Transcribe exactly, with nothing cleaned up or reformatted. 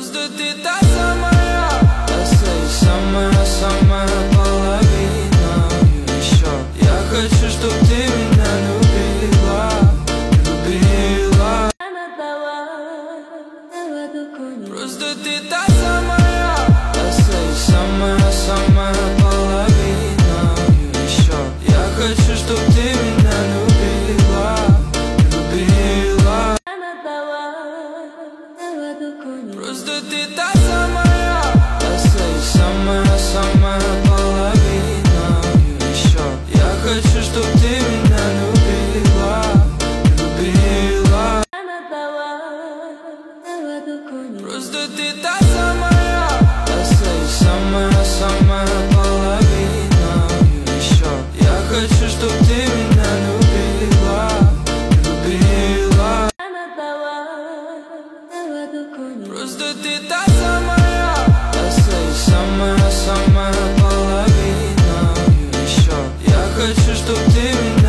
Просто ты та самая, та самая-самая половина. Еще я хочу, чтоб ты меня любила, любила. Просто ты та самая, та самая-самая половина. Еще я хочу, чтоб ты меня любила, любила. Просто ты та самая, та самая-самая половина. Еще я хочу, чтоб ты меня любила, любила. Просто ты та самая, та самая-самая половина. Еще я хочу, чтоб ты меня любила, любила. Просто ты та самая, та самая-самая половина. Еще я хочу, чтоб ты меня